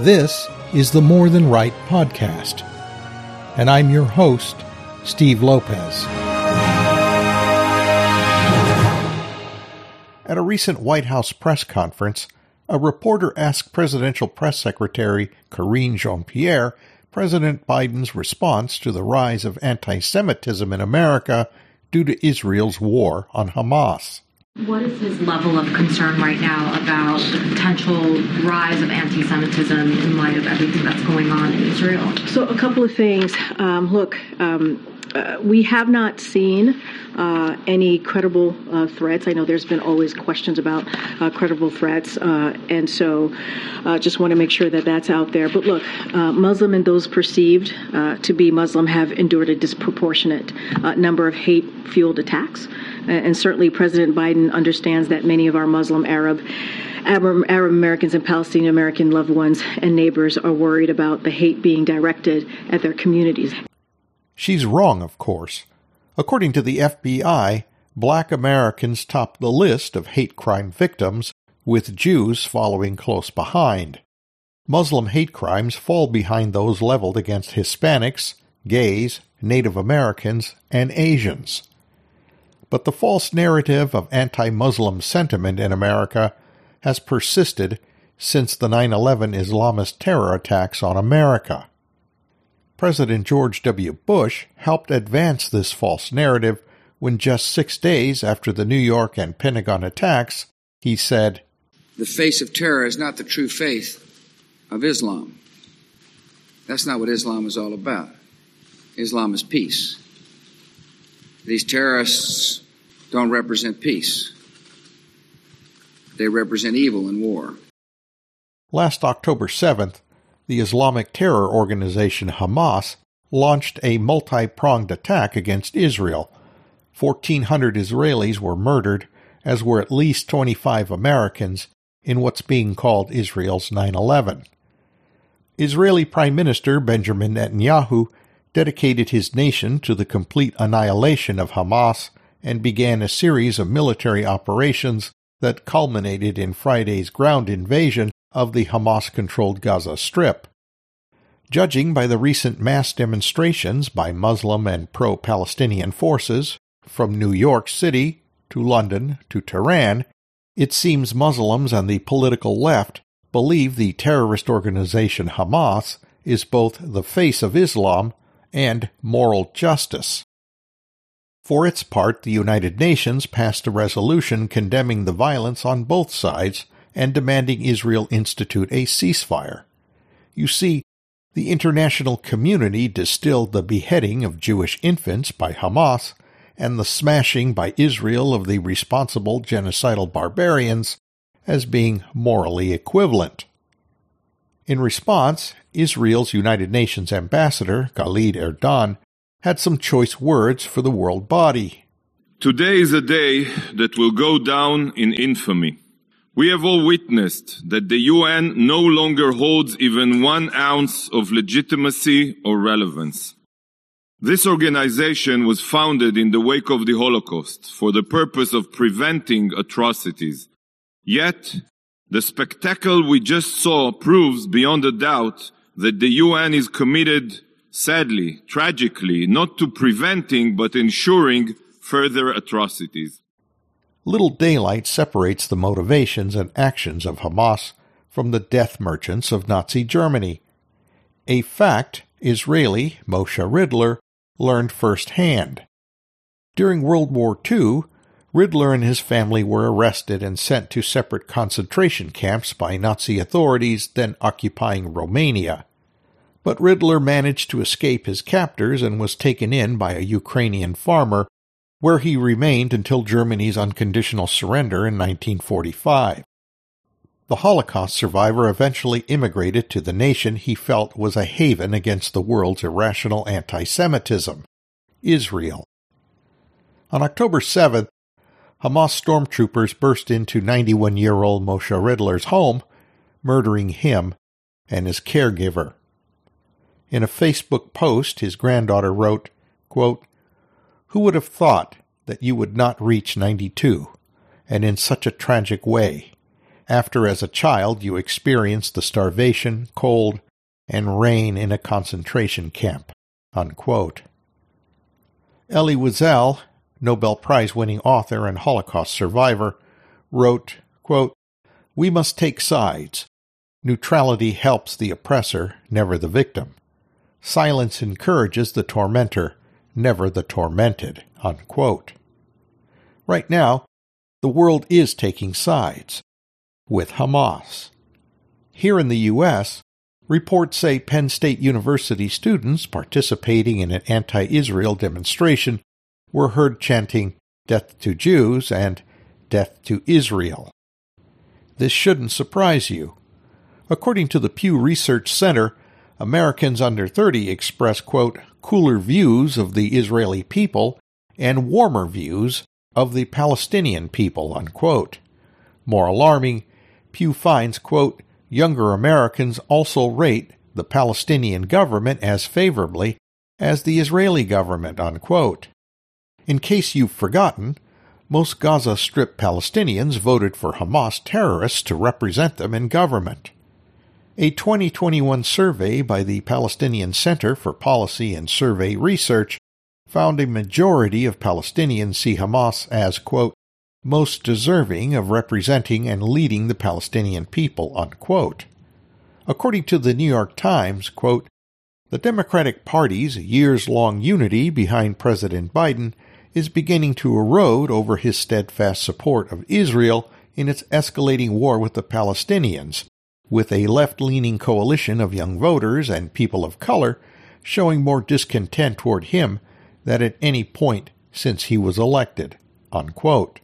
This is the More Than Right podcast, and I'm your host, Steve Lopez. At a recent White House press conference, a reporter asked Presidential Press Secretary Karine Jean-Pierre President Biden's response to the rise of anti-Semitism in America due to Israel's war on Hamas. What is his level of concern right now about the potential rise of anti-Semitism in light of everything that's going on in Israel? So a couple of things. We have not seen any credible threats. I know there's been always questions about credible threats, and so just want to make sure that that's out there. But look, Muslim and those perceived to be Muslim have endured a disproportionate number of hate-fueled attacks. And certainly President Biden understands that many of our Muslim, Arab Americans and Palestinian American loved ones and neighbors are worried about the hate being directed at their communities. She's wrong, of course. According to the FBI, Black Americans top the list of hate crime victims, with Jews following close behind. Muslim hate crimes fall behind those leveled against Hispanics, gays, Native Americans, and Asians. But the false narrative of anti-Muslim sentiment in America has persisted since the 9/11 Islamist terror attacks on America. President George W. Bush helped advance this false narrative when just 6 days after the New York and Pentagon attacks, he said, "The face of terror is not the true faith of Islam. That's not what Islam is all about. Islam is peace. These terrorists don't represent peace. They represent evil and war." Last October 7th, the Islamic terror organization Hamas launched a multi-pronged attack against Israel. 1,400 Israelis were murdered, as were at least 25 Americans, in what's being called Israel's 9/11. Israeli Prime Minister Benjamin Netanyahu dedicated his nation to the complete annihilation of Hamas and began a series of military operations that culminated in Friday's ground invasion of the Hamas-controlled Gaza Strip. Judging by the recent mass demonstrations by Muslim and pro-Palestinian forces, from New York City to London to Tehran, it seems Muslims and the political left believe the terrorist organization Hamas is both the face of Islam and moral justice. For its part, the United Nations passed a resolution condemning the violence on both sides and demanding Israel institute a ceasefire. You see, the international community distilled the beheading of Jewish infants by Hamas and the smashing by Israel of the responsible genocidal barbarians as being morally equivalent. In response, Israel's United Nations ambassador, Khalid Erdan, had some choice words for the world body. "Today is a day that will go down in infamy. We have all witnessed that the UN no longer holds even 1 ounce of legitimacy or relevance. This organization was founded in the wake of the Holocaust for the purpose of preventing atrocities. Yet, the spectacle we just saw proves beyond a doubt that the UN is committed, sadly, tragically, not to preventing but ensuring further atrocities." Little daylight separates the motivations and actions of Hamas from the death merchants of Nazi Germany. A fact Israeli Moshe Ridler learned firsthand. During World War II, Ridler and his family were arrested and sent to separate concentration camps by Nazi authorities then occupying Romania. But Ridler managed to escape his captors and was taken in by a Ukrainian farmer, where he remained until Germany's unconditional surrender in 1945. The Holocaust survivor eventually immigrated to the nation he felt was a haven against the world's irrational anti-Semitism, Israel. On October 7th, Hamas stormtroopers burst into 91-year-old Moshe Ridler's home, murdering him and his caregiver. In a Facebook post, his granddaughter wrote, quote, "Who would have thought that you would not reach 92, and in such a tragic way, after as a child you experienced the starvation, cold, and rain in a concentration camp." Unquote. Elie Wiesel, Nobel Prize-winning author and Holocaust survivor, wrote, quote, "We must take sides. Neutrality helps the oppressor, never the victim. Silence encourages the tormentor, never the tormented." Unquote. Right now, the world is taking sides, with Hamas. Here in the U.S., reports say Penn State University students participating in an anti-Israel demonstration were heard chanting "Death to Jews" and "Death to Israel." This shouldn't surprise you. According to the Pew Research Center, Americans under 30 express, quote, "cooler views of the Israeli people and warmer views of the Palestinian people," unquote. More alarming, Pew finds, quote, "younger Americans also rate the Palestinian government as favorably as the Israeli government," unquote. In case you've forgotten, most Gaza Strip Palestinians voted for Hamas terrorists to represent them in government. A 2021 survey by the Palestinian Center for Policy and Survey Research found a majority of Palestinians see Hamas as, quote, "most deserving of representing and leading the Palestinian people," unquote. According to the New York Times, quote, "the Democratic Party's years-long unity behind President Biden is beginning to erode over his steadfast support of Israel in its escalating war with the Palestinians, with a left-leaning coalition of young voters and people of color showing more discontent toward him than at any point since he was elected," unquote.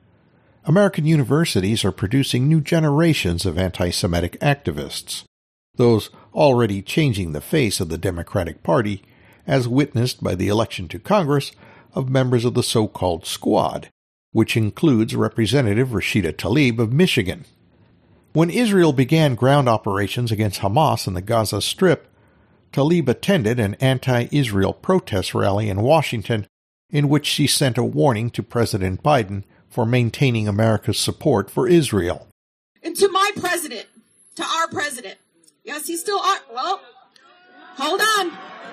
American universities are producing new generations of anti-Semitic activists, those already changing the face of the Democratic Party, as witnessed by the election to Congress of members of the so-called Squad, which includes Representative Rashida Tlaib of Michigan. When Israel began ground operations against Hamas in the Gaza Strip, Tlaib attended an anti-Israel protest rally in Washington in which she sent a warning to President Biden for maintaining America's support for Israel. And to my president, to our president, yes, he's still on. Well, hold on.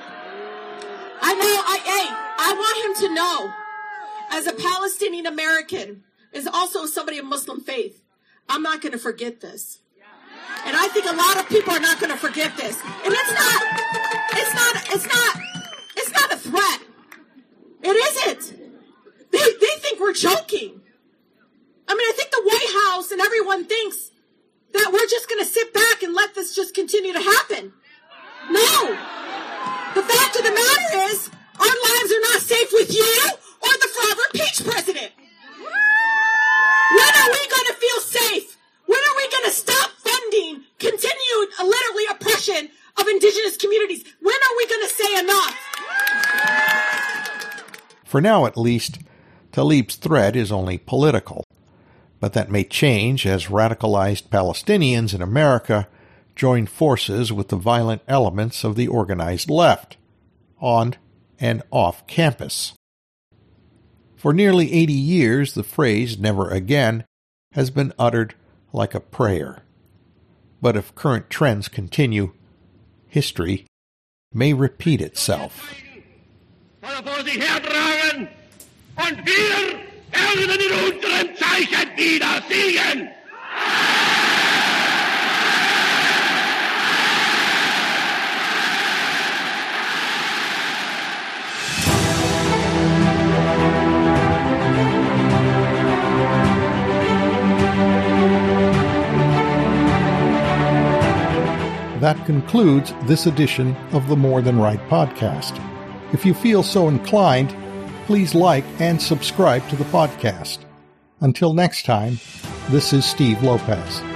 I want him to know, as a Palestinian American, is also somebody of Muslim faith, I'm not going to forget this. And I think a lot of people are not going to forget this. And it's not a threat. It isn't. They think we're joking. I mean, I think the White House and everyone thinks that we're just going to sit back and let this just continue to happen. No. The fact of the matter is, our lives are not safe with you or the forever impeached president. When are we going to feel safe? When are we going to stop funding continued, literally, oppression of indigenous communities? When are we going to say enough? For now, at least, Tlaib's threat is only political, but that may change as radicalized Palestinians in America join forces with the violent elements of the organized left, on and off campus. For nearly 80 years, the phrase "never again" has been uttered like a prayer. But if current trends continue, history may repeat itself. Vor sich hertragen und wir werden in unserem Zeichen wieder siegen. That concludes this edition of the More Than Right podcast. If you feel so inclined, please like and subscribe to the podcast. Until next time, this is Steve Lopez.